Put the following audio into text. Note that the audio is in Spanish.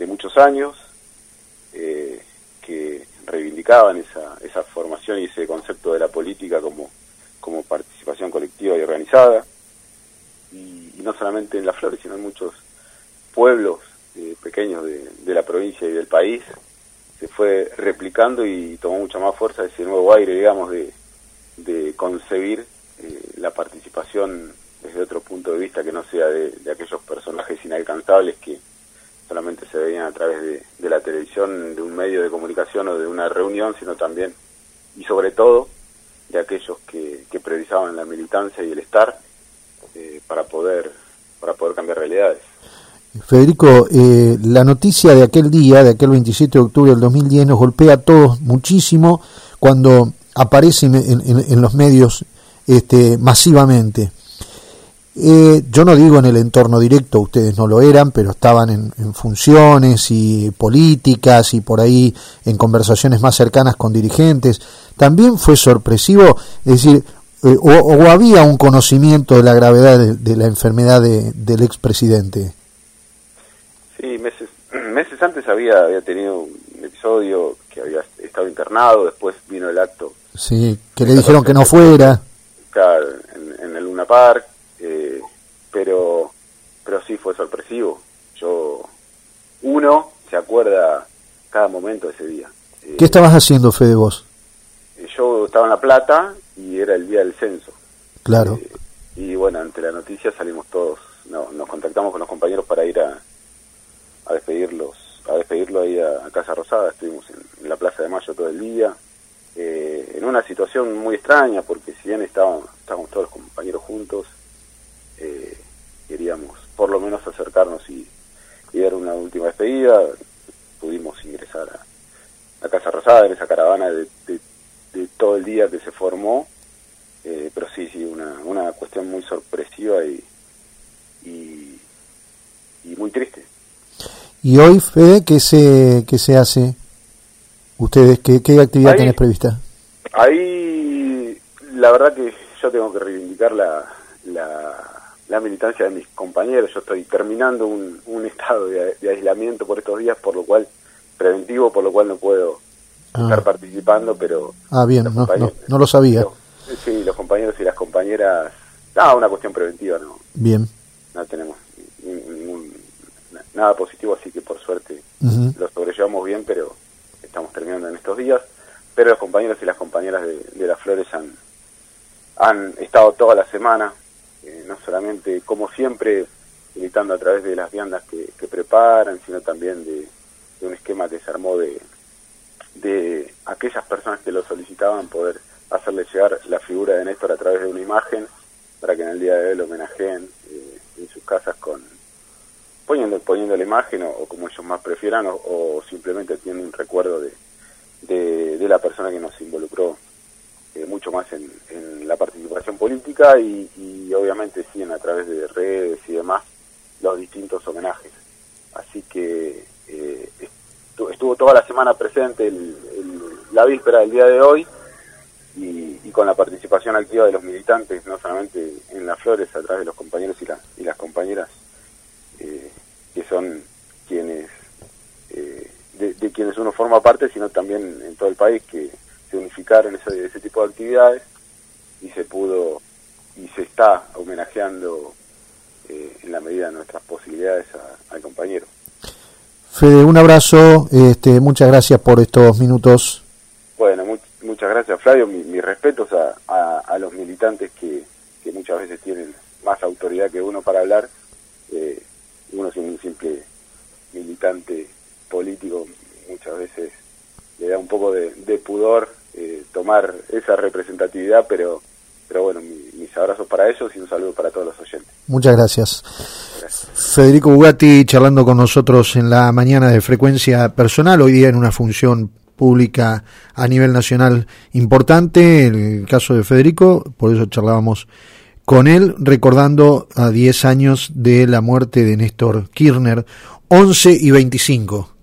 de muchos años, que reivindicaban esa formación y ese concepto de la política como participación colectiva y organizada, y no solamente en Las Flores, sino en muchos pueblos pequeños de la provincia y del país. Se fue replicando y tomó mucha más fuerza ese nuevo aire, digamos, de concebir la participación desde otro punto de vista que no sea de aquellos personajes inalcanzables que solamente se veían a través de la televisión, de un medio de comunicación o de una reunión, sino también y sobre todo de aquellos que priorizaban la militancia y el estar para poder cambiar realidades. Federico, la noticia de aquel día, de aquel 27 de octubre del 2010, nos golpea a todos muchísimo cuando aparecen en los medios masivamente. Yo no digo en el entorno directo, ustedes no lo eran, pero estaban en funciones y políticas y por ahí en conversaciones más cercanas con dirigentes. También fue sorpresivo, es decir, o había un conocimiento de la gravedad de la enfermedad del expresidente. Sí, meses antes había tenido un episodio que había estado internado, después vino el acto. Sí, que le dijeron que no fuera. Claro, en el Luna Park, pero sí fue sorpresivo. Uno se acuerda cada momento de ese día. ¿Qué estabas haciendo, Fede, vos? Yo estaba en La Plata y era el día del censo. Claro. Y bueno, ante la noticia salimos todos, nos contactamos con los compañeros para ir a despedirlo ahí a Casa Rosada. Estuvimos en la Plaza de Mayo todo el día, en una situación muy extraña, porque si bien estábamos todos los compañeros juntos, queríamos por lo menos acercarnos y dar una última despedida. Pudimos ingresar a Casa Rosada en esa caravana de todo el día que se formó, pero sí, una cuestión muy sorpresiva y muy triste. ¿Y hoy, Fede, qué se hace? ¿Ustedes qué actividad tenés prevista? Ahí, la verdad que yo tengo que reivindicar la militancia de mis compañeros. Yo estoy terminando un estado de aislamiento por estos días, preventivo, por lo cual no puedo estar participando, pero... Bien, no lo sabía. Sí, los compañeros y las compañeras... una cuestión preventiva, ¿no? Bien. No tenemos nada positivo, así que por suerte lo sobrellevamos bien, pero estamos terminando en estos días. Pero los compañeros y las compañeras de Las Flores han estado toda la semana, no solamente, como siempre, militando a través de las viandas que preparan, sino también de un esquema que se armó de aquellas personas que lo solicitaban, poder hacerle llegar la figura de Néstor a través de una imagen, para que en el día de hoy lo homenajeen en sus casas poniendo la imagen o como ellos más prefieran, o simplemente tienen un recuerdo de la persona que nos involucró mucho más en la participación política y obviamente siguen a través de redes y demás los distintos homenajes. Así que estuvo toda la semana presente la víspera del día de hoy y con la participación activa de los militantes, no solamente en Las Flores, a través de los compañeros y las compañeras que son quienes de quienes uno forma parte, sino también en todo el país, que se unificaron ese tipo de actividades y se pudo y se está homenajeando en la medida de nuestras posibilidades al compañero. Fede, un abrazo, muchas gracias por estos minutos. Bueno, muchas gracias, Flavio. Mis respetos a los militantes que muchas veces tienen más autoridad que uno para hablar. Uno siendo un simple militante político, muchas veces le da un poco de pudor tomar esa representatividad, pero bueno, mis abrazos para ellos y un saludo para todos los oyentes. Muchas gracias. Federico Bugatti charlando con nosotros en la mañana de Frecuencia Personal, hoy día en una función pública a nivel nacional importante, el caso de Federico, por eso charlábamos con él, recordando a 10 años de la muerte de Néstor Kirchner, 11:25.